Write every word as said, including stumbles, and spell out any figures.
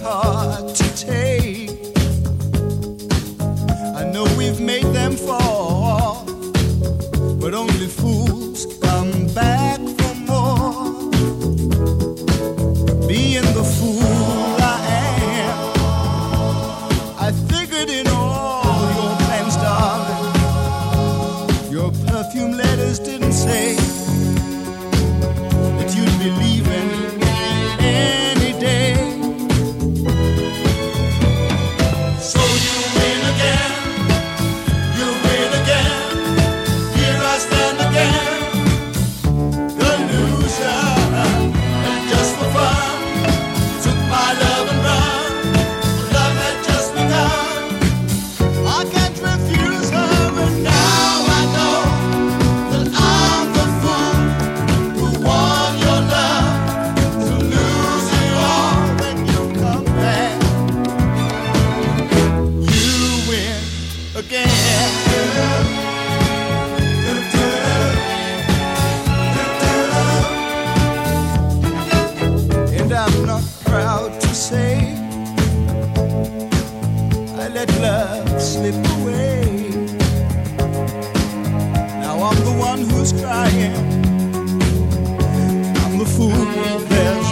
hard to take. I know we've made them fall, but only fools come back for more. Being the fool I am, I figured in all your plans, darling, your perfume letters didn't say that you'd be leaving any day. So you win again, you win again, here I stand again, the loser. And just for fun, you took my love and run. Love had just begun. I can't refuse her, and now I know that I'm the fool who won your love, to lose it all when you come back. You win again. And I'm not proud to say I let love slip away. Now I'm the one who's crying, I'm the fool, there's